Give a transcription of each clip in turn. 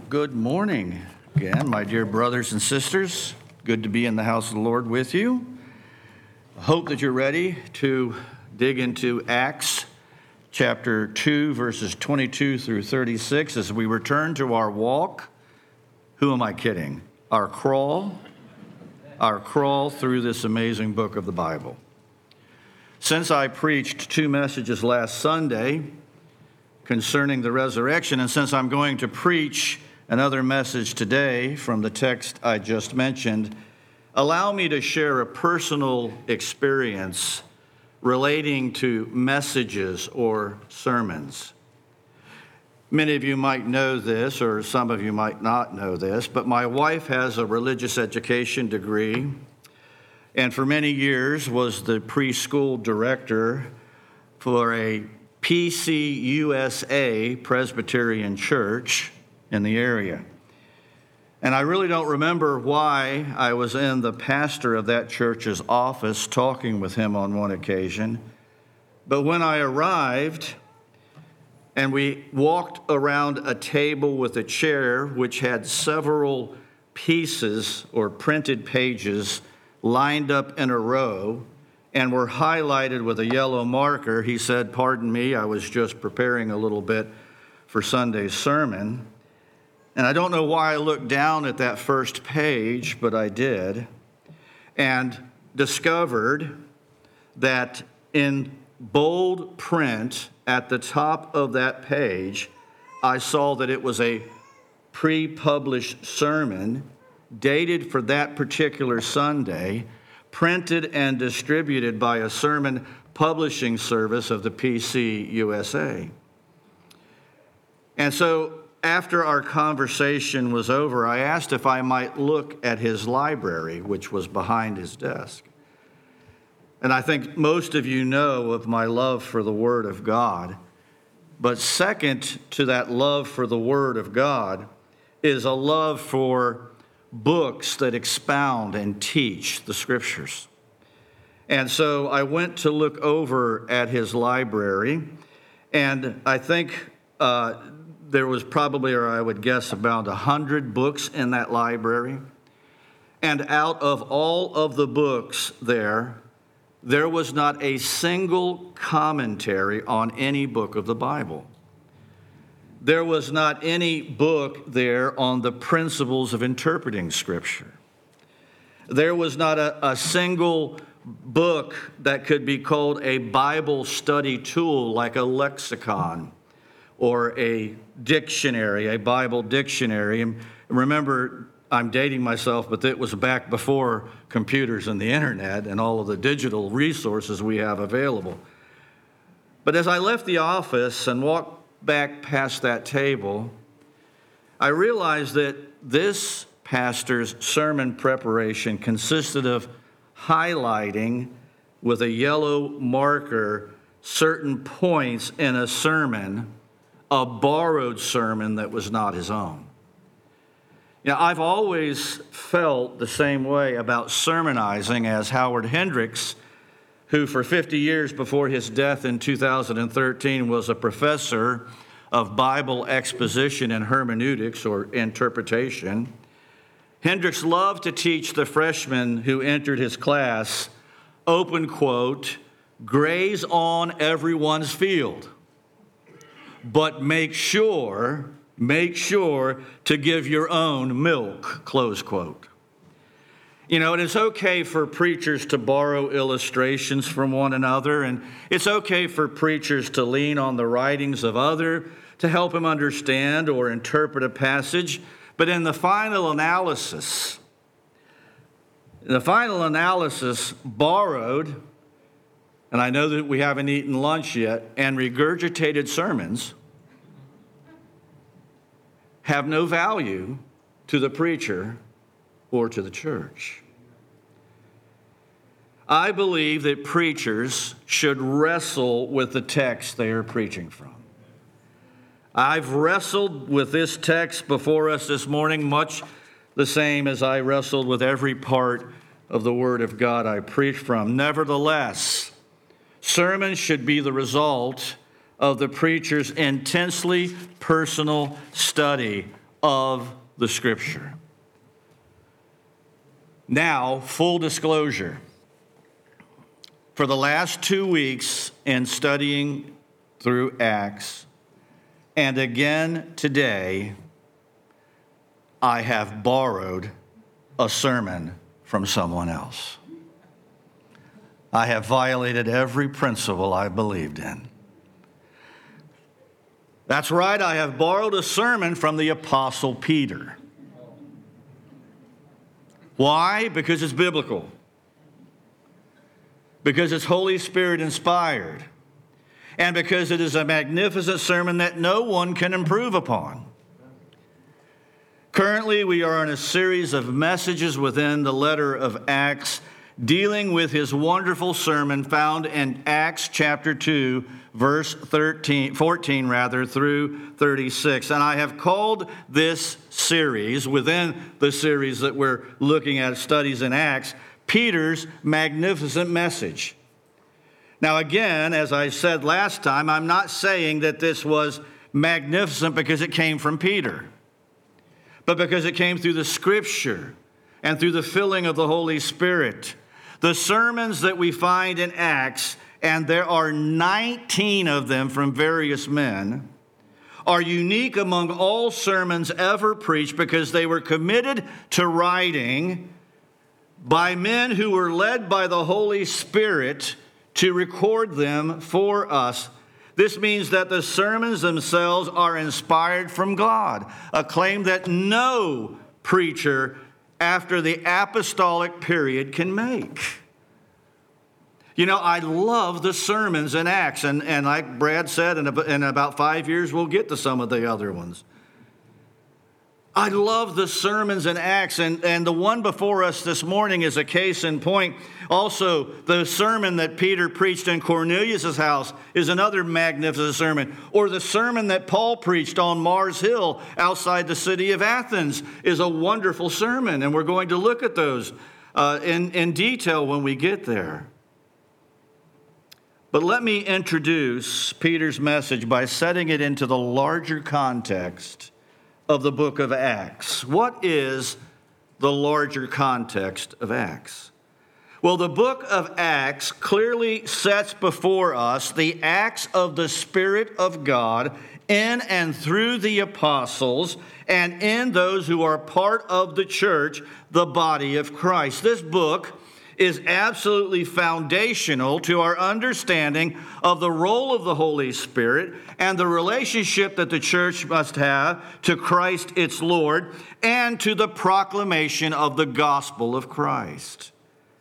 Good morning again, my dear brothers and sisters. Good to be in the house of the Lord with you. I hope that you're ready to dig into Acts chapter 2, verses 22 through 36 as we return to our walk. Who am I kidding? Our crawl through this amazing book of the Bible. Since I preached 2 messages last Sunday concerning the resurrection, and since I'm going to preach another message today from the text I just mentioned, allow me to share a personal experience relating to messages or sermons. Many of you might know this, or some of you might not know this, but my wife has a religious education degree, and for many years was the preschool director for a PCUSA Presbyterian church in the area. And I really don't remember why I was in the pastor of that church's office talking with him on one occasion. But when I arrived and we walked around a table with a chair which had several pieces or printed pages lined up in a row and were highlighted with a yellow marker, he said, "Pardon me, I was just preparing a little bit for Sunday's sermon." And I don't know why I looked down at that first page, but I did, and discovered that in bold print at the top of that page, I saw that it was a pre-published sermon dated for that particular Sunday, printed and distributed by a sermon publishing service of the PCUSA. And so after our conversation was over, I asked if I might look at his library, which was behind his desk. And I think most of you know of my love for the Word of God. But second to that love for the Word of God is a love for books that expound and teach the Scriptures. And so I went to look over at his library, and I think there was probably, or I would guess, about 100 books in that library. And out of all of the books there was not a single commentary on any book of the Bible. There was not any book there on the principles of interpreting Scripture. There was not a single book that could be called a Bible study tool, like a lexicon or a dictionary, a Bible dictionary. And remember, I'm dating myself, but it was back before computers and the internet and all of the digital resources we have available. But as I left the office and walked back past that table, I realized that this pastor's sermon preparation consisted of highlighting with a yellow marker certain points in a sermon, a borrowed sermon that was not his own. You know, I've always felt the same way about sermonizing as Howard Hendricks, who for 50 years before his death in 2013 was a professor of Bible exposition and hermeneutics, or interpretation. Hendricks loved to teach the freshmen who entered his class, open quote, "graze on everyone's field, but make sure to give your own milk," close quote. You know, and it's okay for preachers to borrow illustrations from one another, and it's okay for preachers to lean on the writings of others to help him understand or interpret a passage. But in the final analysis, borrowed, and I know that we haven't eaten lunch yet, and regurgitated sermons have no value to the preacher or to the church. I believe that preachers should wrestle with the text they are preaching from. I've wrestled with this text before us this morning, much the same as I wrestled with every part of the Word of God I preach from. Nevertheless, sermons should be the result of the preacher's intensely personal study of the Scripture. Now, full disclosure. For the last 2 weeks in studying through Acts, and again today, I have borrowed a sermon from someone else. I have violated every principle I believed in. That's right, I have borrowed a sermon from the Apostle Peter. Why? Because it's biblical. Because it's Holy Spirit inspired. And because it is a magnificent sermon that no one can improve upon. Currently, we are in a series of messages within the letter of Acts dealing with his wonderful sermon found in Acts chapter 2, verse 14 through 36. And I have called this series, within the series that we're looking at, studies in Acts, Peter's magnificent message. Now again, as I said last time, I'm not saying that this was magnificent because it came from Peter, but because it came through the Scripture and through the filling of the Holy Spirit. The sermons that we find in Acts, and there are 19 of them from various men, are unique among all sermons ever preached because they were committed to writing by men who were led by the Holy Spirit to record them for us. This means that the sermons themselves are inspired from God, a claim that no preacher after the apostolic period can make. You know, I love the sermons in Acts, and like Brad said, in about 5 years we'll get to some of the other ones. I love the sermons in Acts, and the one before us this morning is a case in point. Also, the sermon that Peter preached in Cornelius' house is another magnificent sermon. Or the sermon that Paul preached on Mars Hill outside the city of Athens is a wonderful sermon, and we're going to look at those in detail when we get there. But let me introduce Peter's message by setting it into the larger context of the book of Acts. What is the larger context of Acts? Well, the book of Acts clearly sets before us the acts of the Spirit of God in and through the apostles and in those who are part of the church, the body of Christ. This book is absolutely foundational to our understanding of the role of the Holy Spirit and the relationship that the church must have to Christ its Lord and to the proclamation of the gospel of Christ.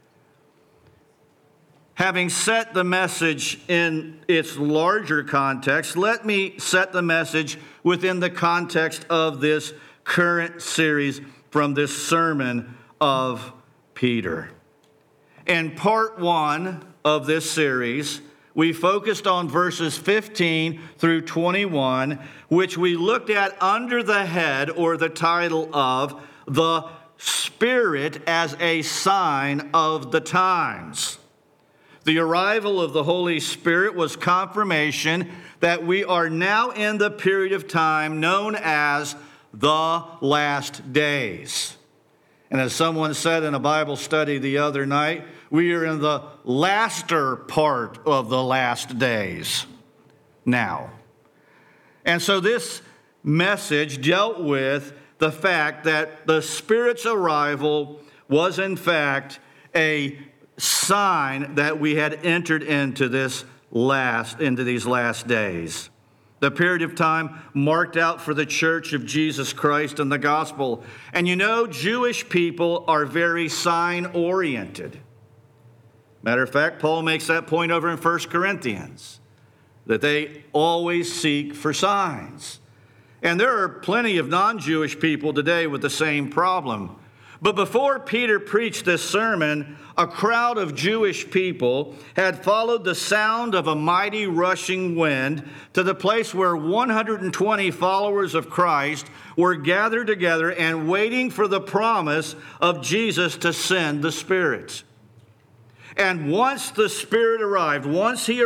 Having set the message in its larger context, let me set the message within the context of this current series from this sermon of Peter. In part 1 of this series, we focused on verses 15 through 21, which we looked at under the head or the title of The Spirit as a Sign of the Times. The arrival of the Holy Spirit was confirmation that we are now in the period of time known as the last days. And as someone said in a Bible study the other night, we are in the laster part of the last days now. And so this message dealt with the fact that the Spirit's arrival was in fact a sign that we had entered into these last days. The period of time marked out for the church of Jesus Christ and the gospel. And you know, Jewish people are very sign-oriented. Matter of fact, Paul makes that point over in 1 Corinthians, that they always seek for signs. And there are plenty of non-Jewish people today with the same problem. But before Peter preached this sermon, a crowd of Jewish people had followed the sound of a mighty rushing wind to the place where 120 followers of Christ were gathered together and waiting for the promise of Jesus to send the Spirit. And once the Spirit arrived,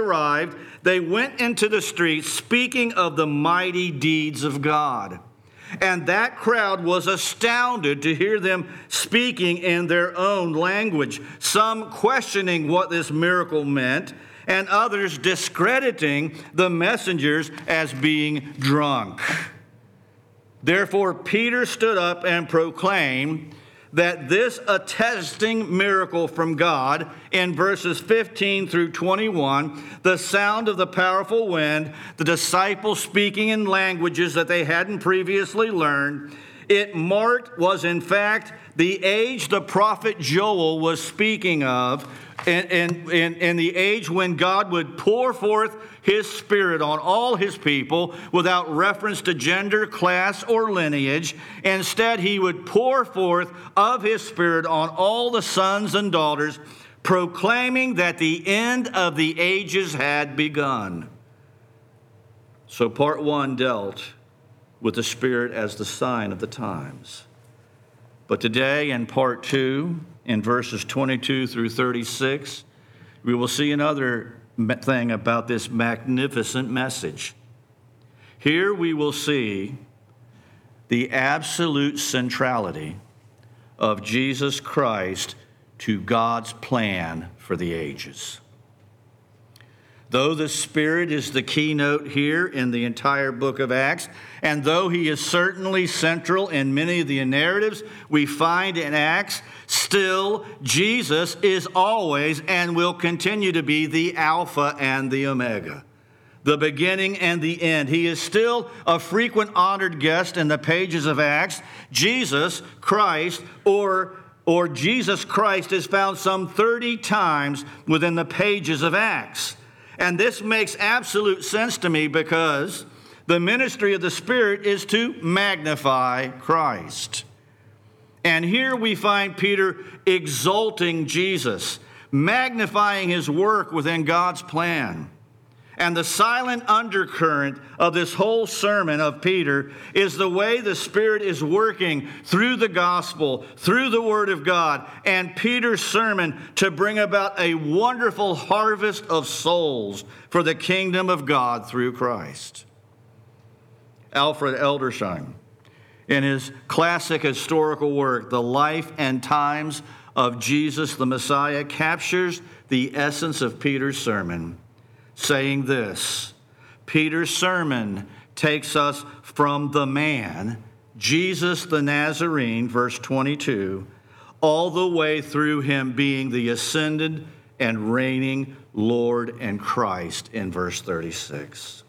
they went into the streets speaking of the mighty deeds of God. And that crowd was astounded to hear them speaking in their own language, some questioning what this miracle meant, and others discrediting the messengers as being drunk. Therefore, Peter stood up and proclaimed that this attesting miracle from God in verses 15 through 21, the sound of the powerful wind, the disciples speaking in languages that they hadn't previously learned, was in fact the age the prophet Joel was speaking of, in the age when God would pour forth his Spirit on all his people without reference to gender, class, or lineage. Instead, he would pour forth of his Spirit on all the sons and daughters, proclaiming that the end of the ages had begun. So part 1 dealt with the Spirit as the sign of the times. But today in part 2, in verses 22 through 36, we will see another thing about this magnificent message. Here we will see the absolute centrality of Jesus Christ to God's plan for the ages. Though the Spirit is the keynote here in the entire book of Acts, and though he is certainly central in many of the narratives we find in Acts, still Jesus is always and will continue to be the Alpha and the Omega, the beginning and the end. He is still a frequent honored guest in the pages of Acts. Jesus Christ, or Jesus Christ, is found some 30 times within the pages of Acts. And this makes absolute sense to me because the ministry of the Spirit is to magnify Christ. And here we find Peter exalting Jesus, magnifying his work within God's plan. And the silent undercurrent of this whole sermon of Peter is the way the Spirit is working through the gospel, through the Word of God, and Peter's sermon to bring about a wonderful harvest of souls for the kingdom of God through Christ. Alfred Eldersheim, in his classic historical work, The Life and Times of Jesus the Messiah, captures the essence of Peter's sermon, saying this: Peter's sermon takes us from the man, Jesus the Nazarene, verse 22, all the way through him being the ascended and reigning Lord and Christ in verse 36.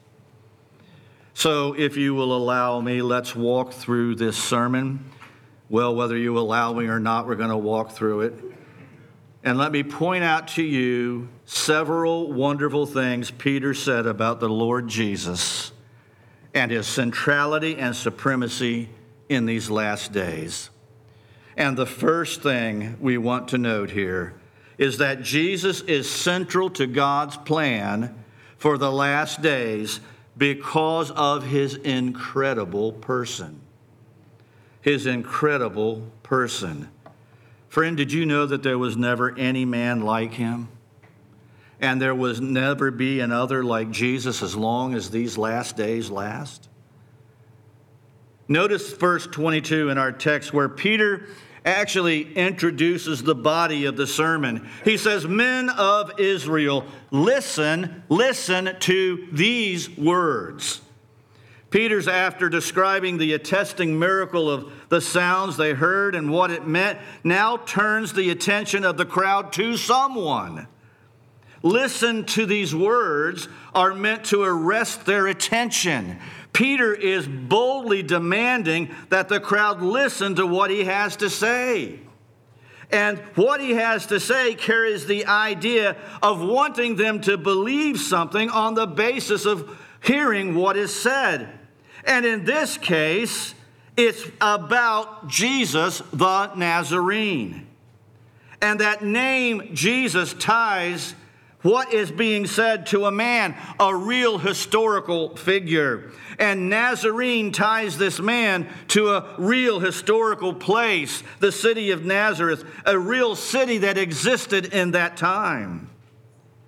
So if you will allow me, let's walk through this sermon. Well, whether you allow me or not, we're going to walk through it. And let me point out to you several wonderful things Peter said about the Lord Jesus and his centrality and supremacy in these last days. And the first thing we want to note here is that Jesus is central to God's plan for the last days because of his incredible person. His incredible person. Friend, did you know that there was never any man like him? And there was never be another like Jesus as long as these last days last? Notice verse 22 in our text where Peter actually introduces the body of the sermon. He says, "Men of Israel, listen to these words." Peter's, after describing the attesting miracle of the sounds they heard and what it meant, now turns the attention of the crowd to someone. Listen to these words are meant to arrest their attention. Peter is boldly demanding that the crowd listen to what he has to say. And what he has to say carries the idea of wanting them to believe something on the basis of hearing what is said. And in this case, it's about Jesus the Nazarene. And that name, Jesus, ties what is being said to a man, a real historical figure. And Nazarene ties this man to a real historical place, the city of Nazareth, a real city that existed in that time.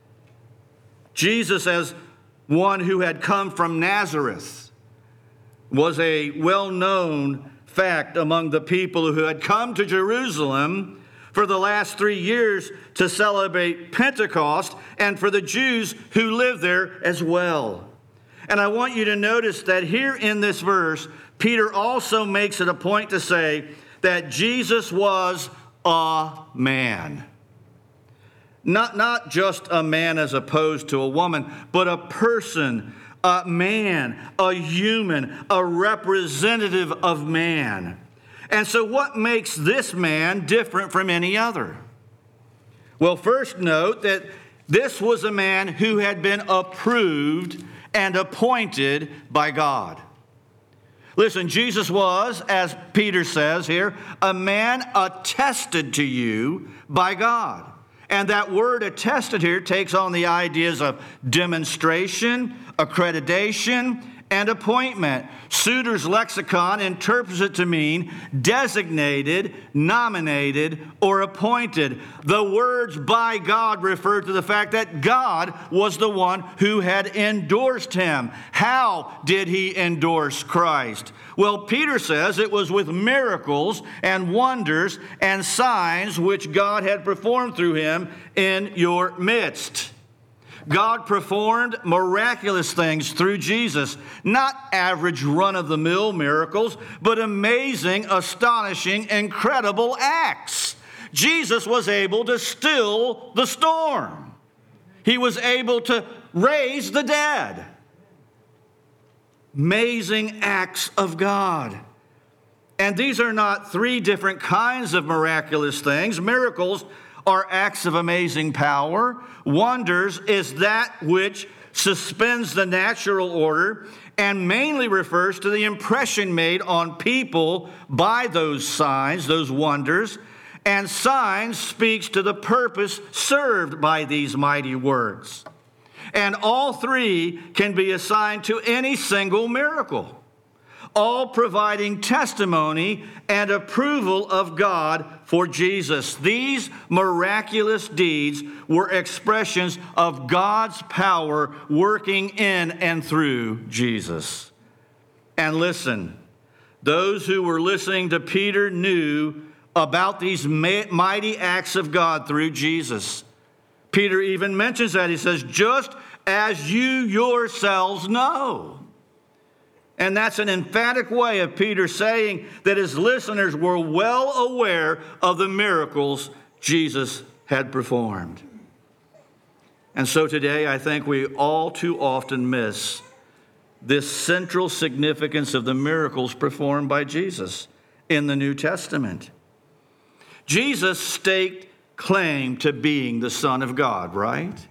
Jesus, as one who had come from Nazareth, was a well-known fact among the people who had come to Jerusalem for the last 3 years to celebrate Pentecost, and for the Jews who lived there as well. And I want you to notice that here in this verse, Peter also makes it a point to say that Jesus was a man. Not just a man as opposed to a woman, but a person, a man, a human, a representative of man. And so what makes this man different from any other? Well, first note that this was a man who had been approved and appointed by God. Listen, Jesus was, as Peter says here, a man attested to you by God. And that word attested here takes on the ideas of demonstration, accreditation, and appointment. Suter's lexicon interprets it to mean designated, nominated, or appointed. The words by God refer to the fact that God was the one who had endorsed him. How did he endorse Christ? Well, Peter says it was with miracles and wonders and signs which God had performed through him in your midst. God performed miraculous things through Jesus, not average run-of-the-mill miracles, but amazing, astonishing, incredible acts. Jesus was able to still the storm. He was able to raise the dead. Amazing acts of God. And these are not three different kinds of miraculous things. Miracles are acts of amazing power. Wonders is that which suspends the natural order and mainly refers to the impression made on people by those signs, those wonders. And signs speaks to the purpose served by these mighty works. And all three can be assigned to any single miracle, all providing testimony and approval of God for Jesus. These miraculous deeds were expressions of God's power working in and through Jesus. And listen, those who were listening to Peter knew about these mighty acts of God through Jesus. Peter even mentions that. He says, just as you yourselves know. And that's an emphatic way of Peter saying that his listeners were well aware of the miracles Jesus had performed. And so today, I think we all too often miss this central significance of the miracles performed by Jesus in the New Testament. Jesus staked claim to being the Son of God, right?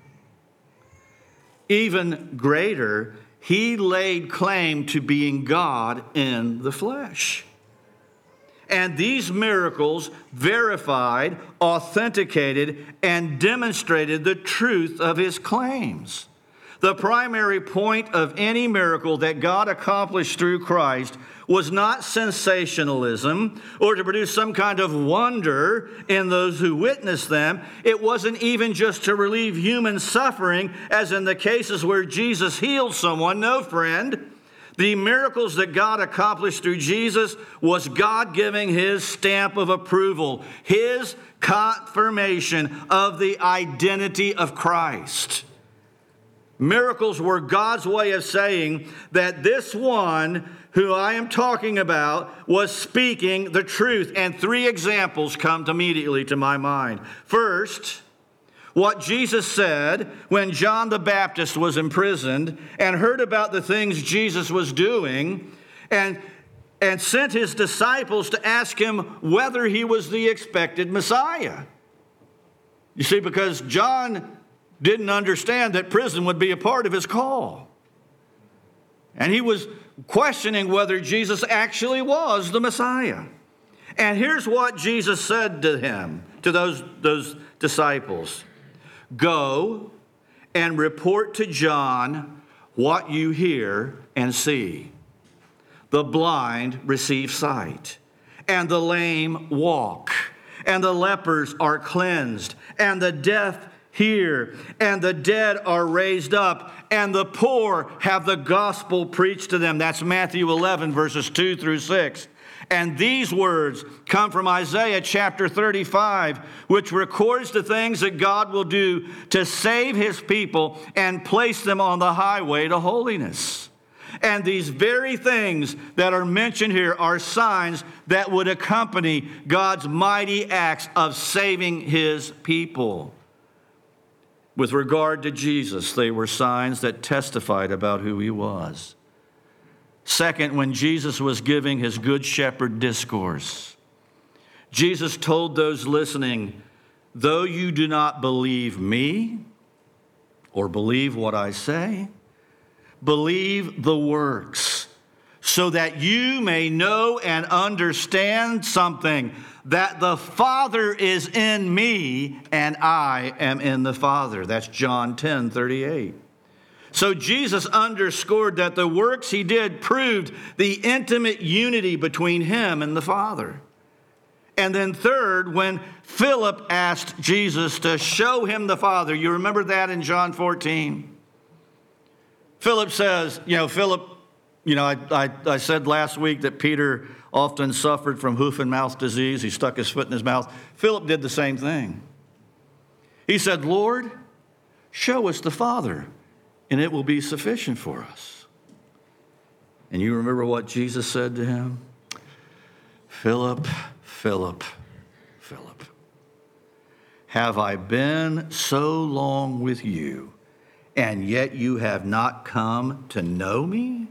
Even greater, he laid claim to being God in the flesh. And these miracles verified, authenticated, and demonstrated the truth of his claims. The primary point of any miracle that God accomplished through Christ was not sensationalism or to produce some kind of wonder in those who witnessed them. It wasn't even just to relieve human suffering, as in the cases where Jesus healed someone. No, friend. The miracles that God accomplished through Jesus was God giving his stamp of approval, his confirmation of the identity of Christ. Miracles were God's way of saying that this one who I am talking about was speaking the truth. And three examples come immediately to my mind. First, what Jesus said when John the Baptist was imprisoned and heard about the things Jesus was doing and sent his disciples to ask him whether he was the expected Messiah. You see, because John didn't understand that prison would be a part of his call. And he was questioning whether Jesus actually was the Messiah. And here's what Jesus said to him, to those disciples. Go and report to John what you hear and see. The blind receive sight, and the lame walk, and the lepers are cleansed, and the deaf hear, and the dead are raised up, and the poor have the gospel preached to them. That's Matthew 11, verses 2 through 6. And these words come from Isaiah chapter 35, which records the things that God will do to save his people and place them on the highway to holiness. And these very things that are mentioned here are signs that would accompany God's mighty acts of saving his people. With regard to Jesus, they were signs that testified about who he was. Second, when Jesus was giving his Good Shepherd discourse, Jesus told those listening, though you do not believe me or believe what I say, believe the works, so that you may know and understand something, that the Father is in me and I am in the Father. That's John 10:38. So Jesus underscored that the works he did proved the intimate unity between him and the Father. And then third, when Philip asked Jesus to show him the Father, you remember that in John 14? Philip says, I said last week that Peter often suffered from hoof and mouth disease. He stuck his foot in his mouth. Philip did the same thing. He said, Lord, show us the Father, and it will be sufficient for us. And you remember what Jesus said to him? Philip, Philip, Philip, have I been so long with you, and yet you have not come to know me?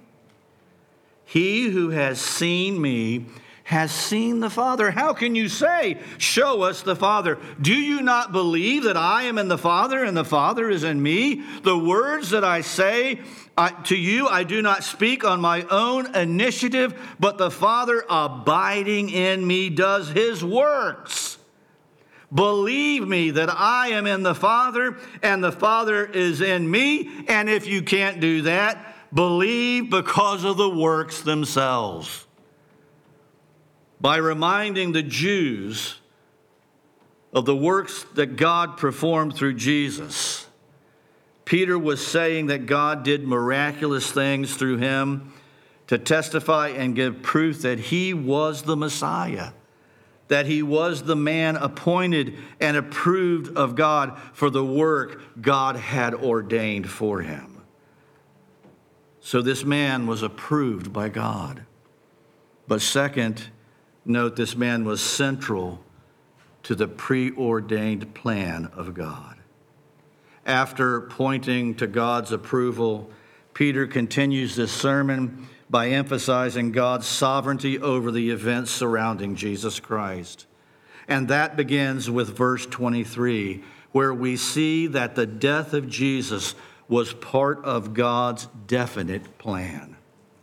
He who has seen me has seen the Father. How can you say, show us the Father? Do you not believe that I am in the Father and the Father is in me? The words that I say to you, I do not speak on my own initiative, but the Father abiding in me does his works. Believe me that I am in the Father and the Father is in me. And if you can't do that, believe because of the works themselves. By reminding the Jews of the works that God performed through Jesus, Peter was saying that God did miraculous things through him to testify and give proof that he was the Messiah, that he was the man appointed and approved of God for the work God had ordained for him. So this man was approved by God. But second, note, this man was central to the preordained plan of God. After pointing to God's approval, Peter continues this sermon by emphasizing God's sovereignty over the events surrounding Jesus Christ. And that begins with verse 23, where we see that the death of Jesus was part of God's definite plan.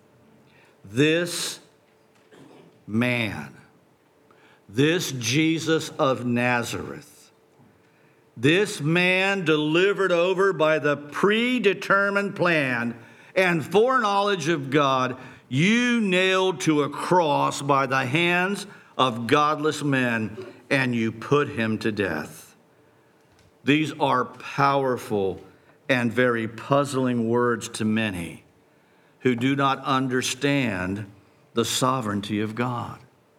This man, this Jesus of Nazareth, this man delivered over by the predetermined plan and foreknowledge of God, you nailed to a cross by the hands of godless men, and you put him to death. These are powerful and very puzzling words to many who do not understand the sovereignty of God.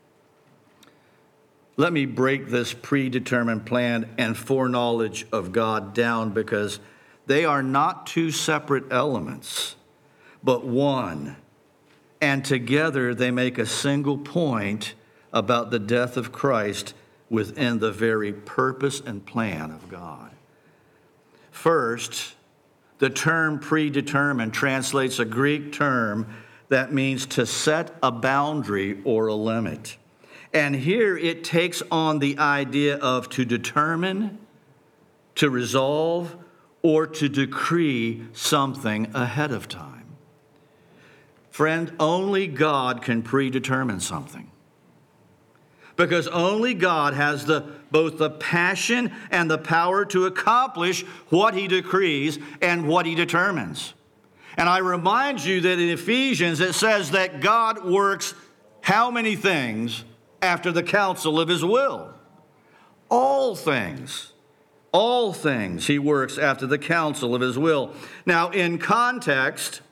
Let me break this predetermined plan and foreknowledge of God down, because they are not two separate elements, but one. And together they make a single point about the death of Christ within the very purpose and plan of God. First, the term predetermined translates a Greek term that means to set a boundary or a limit. And here it takes on the idea of to determine, to resolve, or to decree something ahead of time. Friend, only God can predetermine something, because only God has both the passion and the power to accomplish what he decrees and what he determines. And I remind you that in Ephesians it says that God works how many things after the counsel of his will? All things All things he works after the counsel of his will. Now, in context,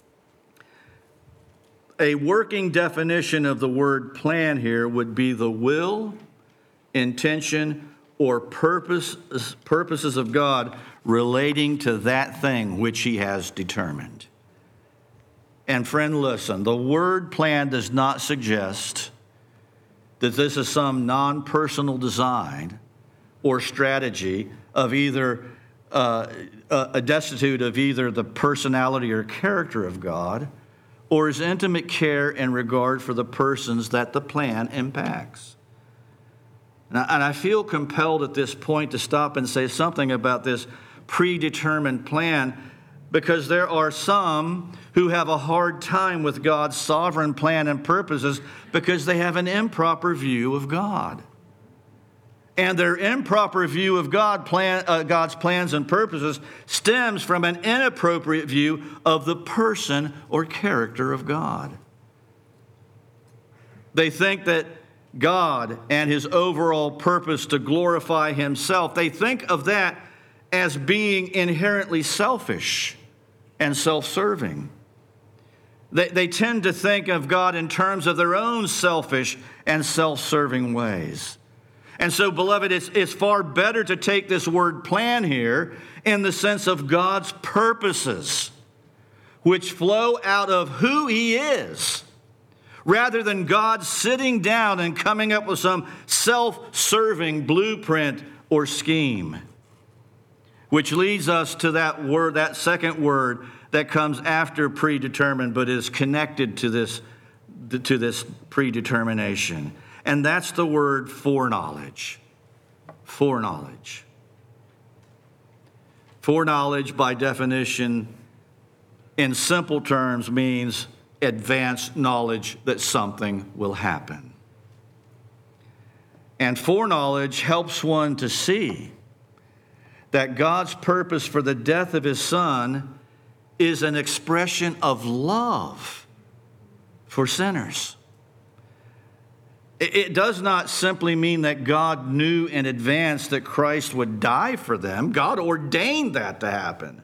a working definition of the word plan here would be the will, intention, or purposes of God relating to that thing which he has determined. And friend, listen, the word plan does not suggest that this is some non-personal design or strategy of either destitute of either the personality or character of God or his intimate care and regard for the persons that the plan impacts. And I feel compelled at this point to stop and say something about this predetermined plan, because there are some who have a hard time with God's sovereign plan and purposes because they have an improper view of God. And their improper view of God's plans and purposes stems from an inappropriate view of the person or character of God. They think that God and his overall purpose to glorify himself, they think of that as being inherently selfish and self-serving. They tend to think of God in terms of their own selfish and self-serving ways. And so, beloved, it's far better to take this word plan here in the sense of God's purposes, which flow out of who he is, rather than God sitting down and coming up with some self-serving blueprint or scheme. Which leads us to that word, that second word that comes after predetermined, but is connected to this predetermination. And that's the word foreknowledge. Foreknowledge. Foreknowledge, by definition, in simple terms, means advanced knowledge that something will happen. And foreknowledge helps one to see that God's purpose for the death of his Son is an expression of love for sinners. It does not simply mean that God knew in advance that Christ would die for them. God ordained that to happen.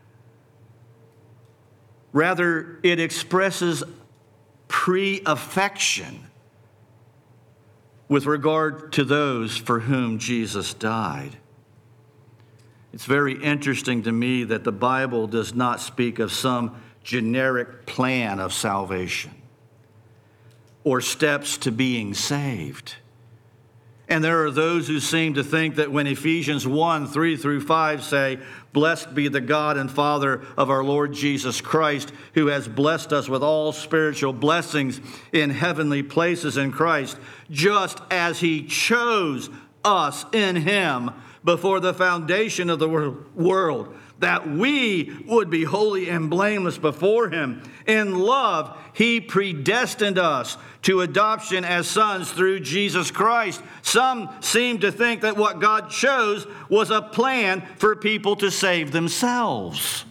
Rather, it expresses pre-affection with regard to those for whom Jesus died. It's very interesting to me that the Bible does not speak of some generic plan of salvation or steps to being saved. And there are those who seem to think that when Ephesians 1:3-5 say, "Blessed be the God and Father of our Lord Jesus Christ, who has blessed us with all spiritual blessings in heavenly places in Christ, just as he chose us in him before the foundation of the world, that we would be holy and blameless before him. In love, he predestined us to adoption as sons through Jesus Christ." Some seem to think that what God chose was a plan for people to save themselves,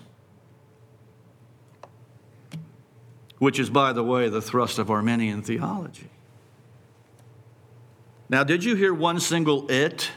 which is, by the way, the thrust of Arminian theology. Now, did you hear one single "it"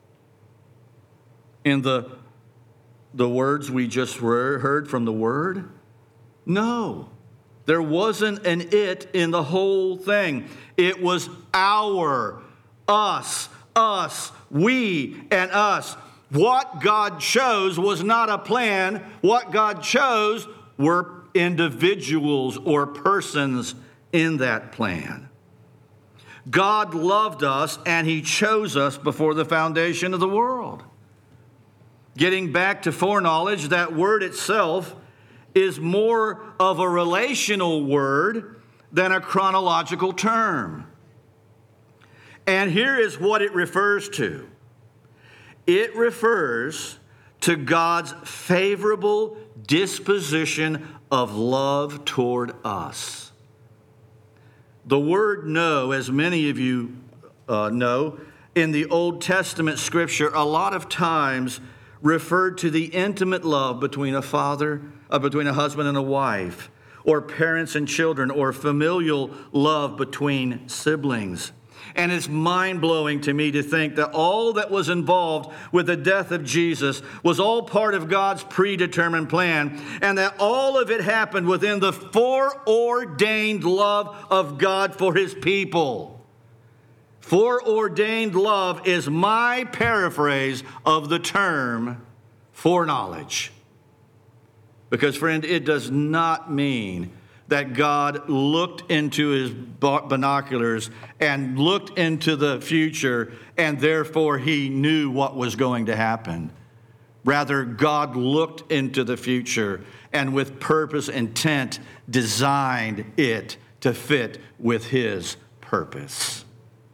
in the words we just heard from the Word? No. There wasn't an "it" in the whole thing. It was our, us, we, and us. What God chose was not a plan. What God chose were individuals or persons in that plan. God loved us and he chose us before the foundation of the world. Getting back to foreknowledge, that word itself is more of a relational word than a chronological term. And here is what it refers to. It refers to God's favorable disposition of love toward us. The word "know," as many of you know, in the Old Testament scripture, a lot of times referred to the intimate love between a husband and a wife, or parents and children, or familial love between siblings. And it's mind-blowing to me to think that all that was involved with the death of Jesus was all part of God's predetermined plan, and that all of it happened within the foreordained love of God for his people. Foreordained love is my paraphrase of the term foreknowledge. Because, friend, it does not mean that God looked into his binoculars and looked into the future, and therefore he knew what was going to happen. Rather, God looked into the future and with purpose, intent, designed it to fit with his purpose.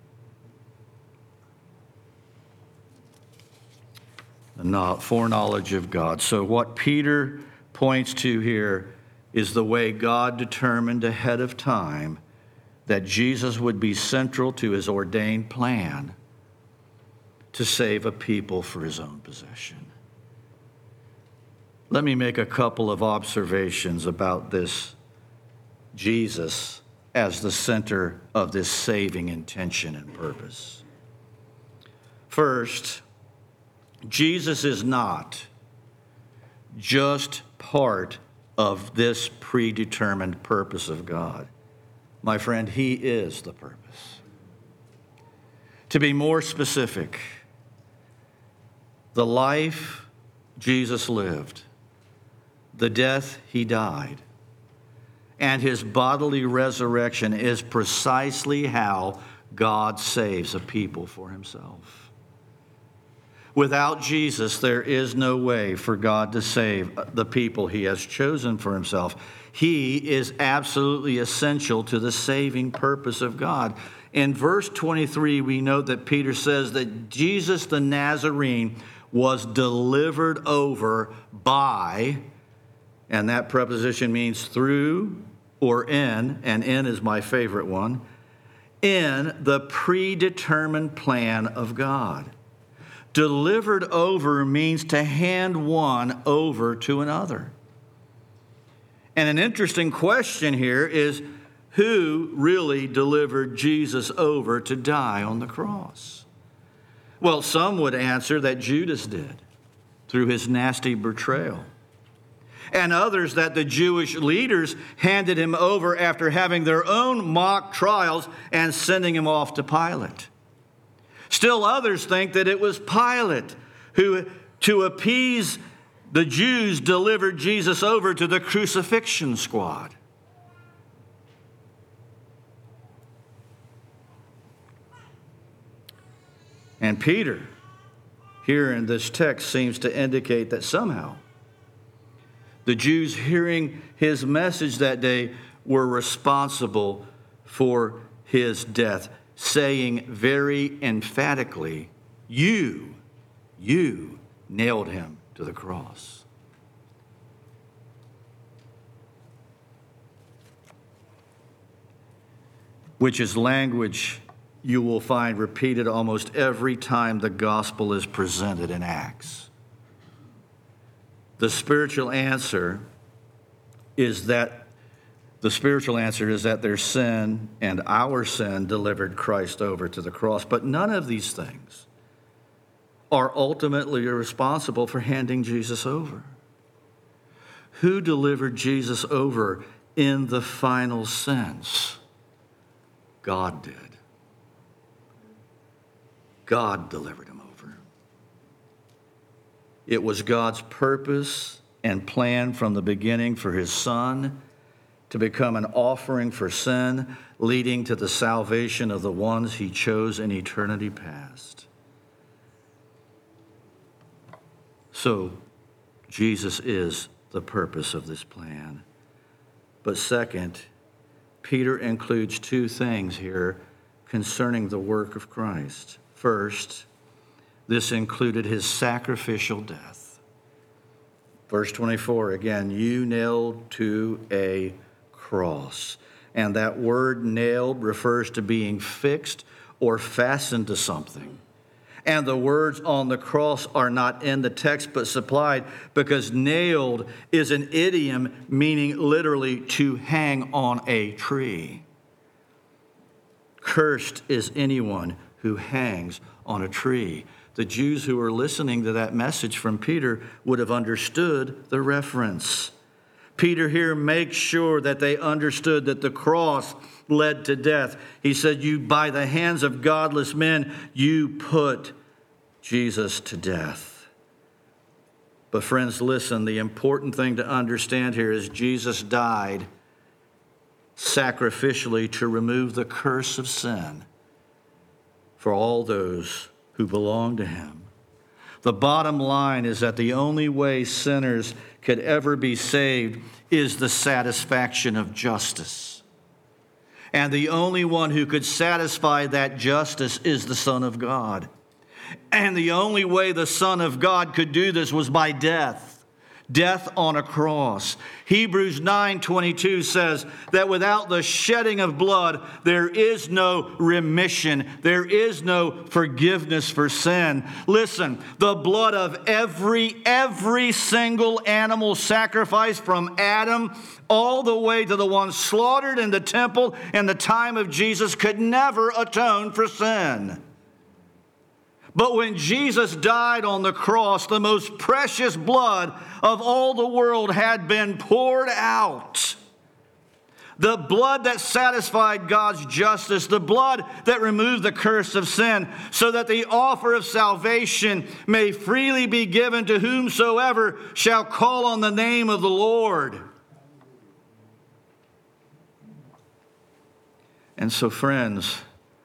The foreknowledge of God. So what Peter points to here is the way God determined ahead of time that Jesus would be central to his ordained plan to save a people for his own possession. Let me make a couple of observations about this Jesus as the center of this saving intention and purpose. First, Jesus is not just part of this predetermined purpose of God. My friend, he is the purpose. To be more specific, the life Jesus lived, the death he died, and his bodily resurrection is precisely how God saves a people for himself. Without Jesus, there is no way for God to save the people he has chosen for himself. He is absolutely essential to the saving purpose of God. In verse 23, we note that Peter says that Jesus the Nazarene was delivered over by, and that preposition means through or in, and in is my favorite one, in the predetermined plan of God. Delivered over means to hand one over to another. And an interesting question here is, who really delivered Jesus over to die on the cross? Well, some would answer that Judas did through his nasty betrayal. And others that the Jewish leaders handed him over after having their own mock trials and sending him off to Pilate. Still others think that it was Pilate who, to appease the Jews, delivered Jesus over to the crucifixion squad. And Peter, here in this text, seems to indicate that somehow the Jews hearing his message that day were responsible for his death, saying very emphatically, you nailed him to the cross. Which is language you will find repeated almost every time the gospel is presented in Acts. The spiritual answer is that their sin and our sin delivered Christ over to the cross. But none of these things are ultimately responsible for handing Jesus over. Who delivered Jesus over in the final sense? God did. God delivered him over. It was God's purpose and plan from the beginning for his Son to become an offering for sin, leading to the salvation of the ones he chose in eternity past. So, Jesus is the purpose of this plan. But second, Peter includes two things here concerning the work of Christ. First, this included his sacrificial death. Verse 24, again, you nailed to a cross. And that word nailed refers to being fixed or fastened to something. And the words on the cross are not in the text but supplied because nailed is an idiom meaning literally to hang on a tree. Cursed is anyone who hangs on a tree. The Jews who were listening to that message from Peter would have understood the reference. Peter here makes sure that they understood that the cross led to death. He said, by the hands of godless men, you put Jesus to death. But friends, listen, the important thing to understand here is Jesus died sacrificially to remove the curse of sin for all those who belong to him. The bottom line is that the only way sinners could ever be saved is the satisfaction of justice. And the only one who could satisfy that justice is the Son of God. And the only way the Son of God could do this was by death on a cross. Hebrews 9:22 says that without the shedding of blood, there is no remission. There is no forgiveness for sin. Listen, the blood of every single animal sacrificed from Adam all the way to the one slaughtered in the temple in the time of Jesus could never atone for sin. But when Jesus died on the cross, the most precious blood of all the world had been poured out. The blood that satisfied God's justice, the blood that removed the curse of sin, so that the offer of salvation may freely be given to whomsoever shall call on the name of the Lord. And so, friends,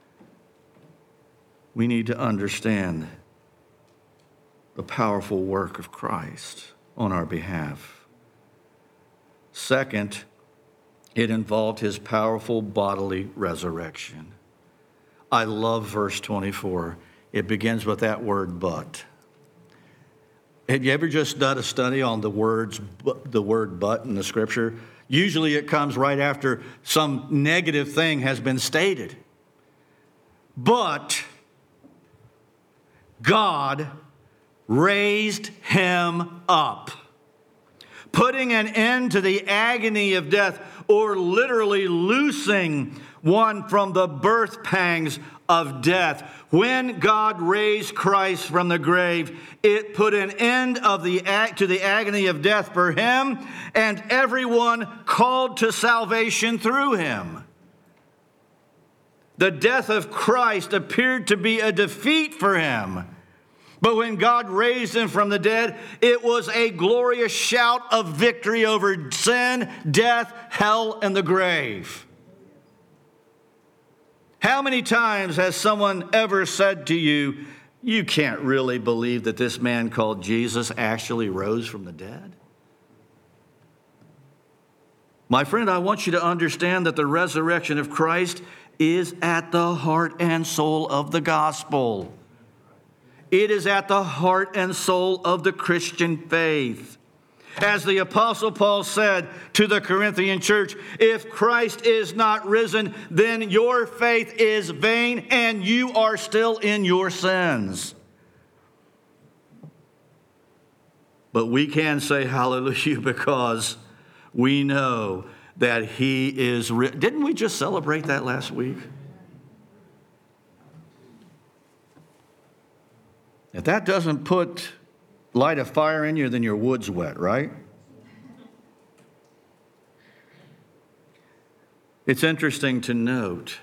we need to understand the powerful work of Christ on our behalf. Second, it involved his powerful bodily resurrection. I love verse 24. It begins with that word, but. Have you ever just done a study on the word but in the scripture? Usually it comes right after some negative thing has been stated. But God raised him up, putting an end to the agony of death, or literally loosing one from the birth pangs of death. When God raised Christ from the grave, it put an end to the agony of death for him and everyone called to salvation through him. The death of Christ appeared to be a defeat for him. But when God raised him from the dead, it was a glorious shout of victory over sin, death, hell, and the grave. How many times has someone ever said to you, you can't really believe that this man called Jesus actually rose from the dead? My friend, I want you to understand that the resurrection of Christ is at the heart and soul of the gospel. It is at the heart and soul of the Christian faith. As the Apostle Paul said to the Corinthian church, if Christ is not risen, then your faith is vain and you are still in your sins. But we can say hallelujah because we know that he is risen. Didn't we just celebrate that last week? If that doesn't light a fire in you, then your wood's wet, right? It's interesting to note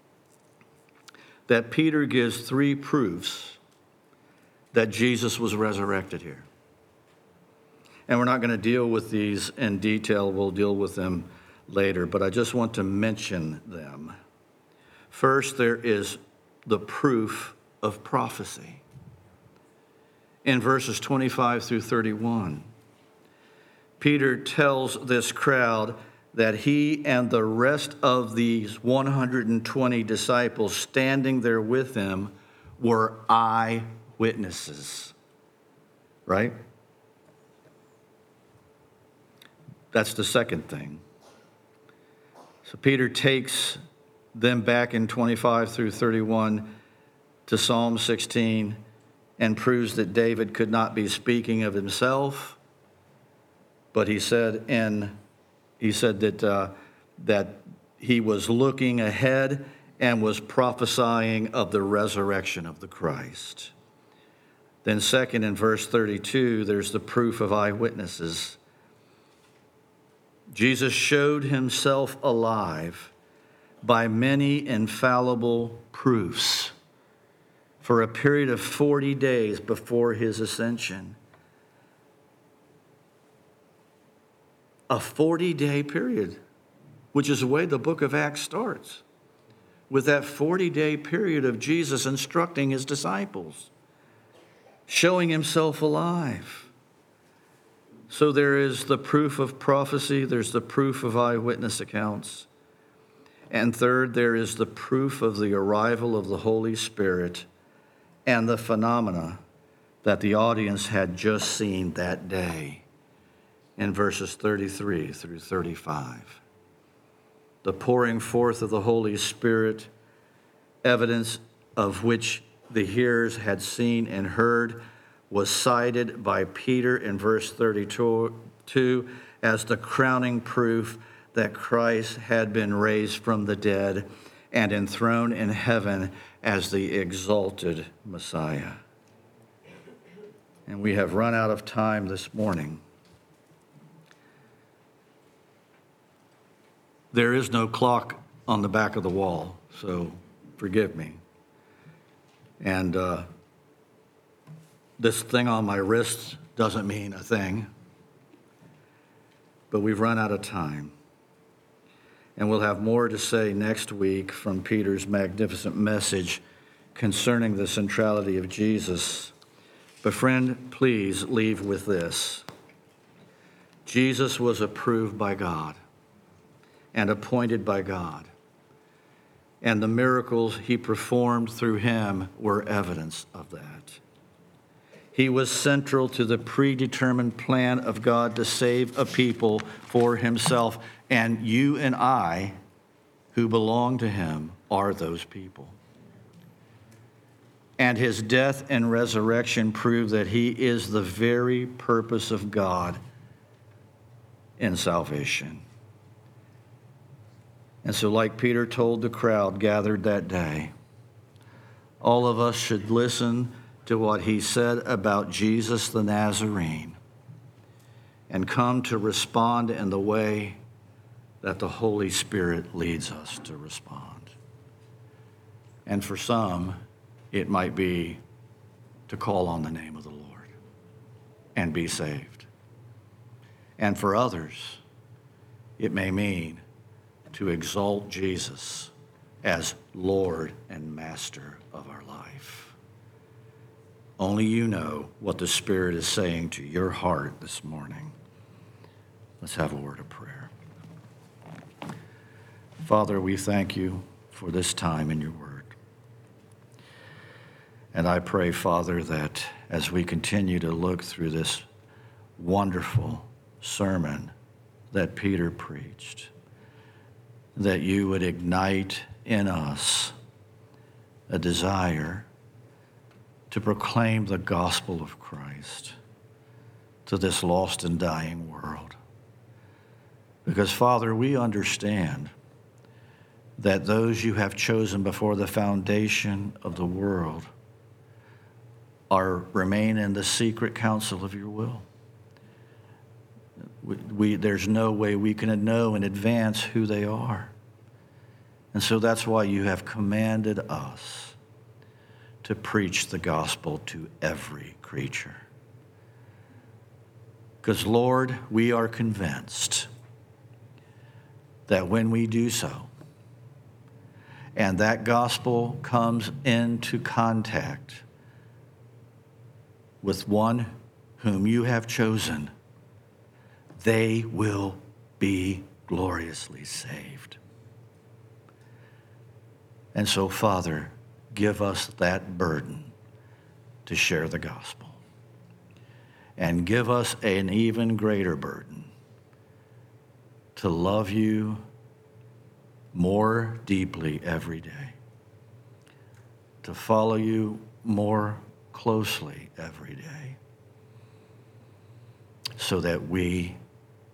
that Peter gives 3 proofs that Jesus was resurrected here. And we're not going to deal with these in detail. We'll deal with them later, but I just want to mention them. First, there is the proof of prophecy. In verses 25 through 31, Peter tells this crowd that he and the rest of these 120 disciples standing there with him were eyewitnesses, right? That's the second thing. So Peter takes them back in 25 through 31 to Psalm 16 and proves that David could not be speaking of himself, but he said that he was looking ahead and was prophesying of the resurrection of the Christ. Then second, in verse 32, there's the proof of eyewitnesses. Jesus showed himself alive by many infallible proofs for a period of 40 days before his ascension. A 40-day period, which is the way the book of Acts starts, with that 40-day period of Jesus instructing his disciples, showing himself alive. So there is the proof of prophecy, there's the proof of eyewitness accounts. And third, there is the proof of the arrival of the Holy Spirit and the phenomena that the audience had just seen that day in verses 33 through 35. The pouring forth of the Holy Spirit, evidence of which the hearers had seen and heard, was cited by Peter in verse 32 as the crowning proof that Christ had been raised from the dead and enthroned in heaven as the exalted Messiah. And we have run out of time this morning. There is no clock on the back of the wall, so forgive me. And this thing on my wrist doesn't mean a thing, but we've run out of time. And we'll have more to say next week from Peter's magnificent message concerning the centrality of Jesus. But friend, please leave with this. Jesus was approved by God and appointed by God. And the miracles he performed through him were evidence of that. He was central to the predetermined plan of God to save a people for himself. And you and I, who belong to him, are those people. And his death and resurrection prove that he is the very purpose of God in salvation. And so, like Peter told the crowd gathered that day, all of us should listen to what he said about Jesus the Nazarene and come to respond in the way that the Holy Spirit leads us to respond. And for some, it might be to call on the name of the Lord and be saved. And for others, it may mean to exalt Jesus as Lord and Master of our life. Only you know what the Spirit is saying to your heart this morning. Let's have a word of prayer. Father, we thank you for this time in your word. And I pray, Father, that as we continue to look through this wonderful sermon that Peter preached, that you would ignite in us a desire to proclaim the gospel of Christ to this lost and dying world. Because, Father, we understand that those you have chosen before the foundation of the world remain in the secret counsel of your will. There's no way we can know in advance who they are. And so that's why you have commanded us to preach the gospel to every creature. Because, Lord, we are convinced that when we do so, and that gospel comes into contact with one whom you have chosen, they will be gloriously saved. And so, Father, give us that burden to share the gospel. And give us an even greater burden to love you more deeply every day, to follow you more closely every day, so that we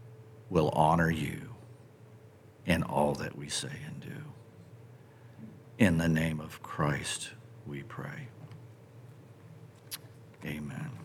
will honor you in all that we say and do. In the name of Christ, we pray. Amen.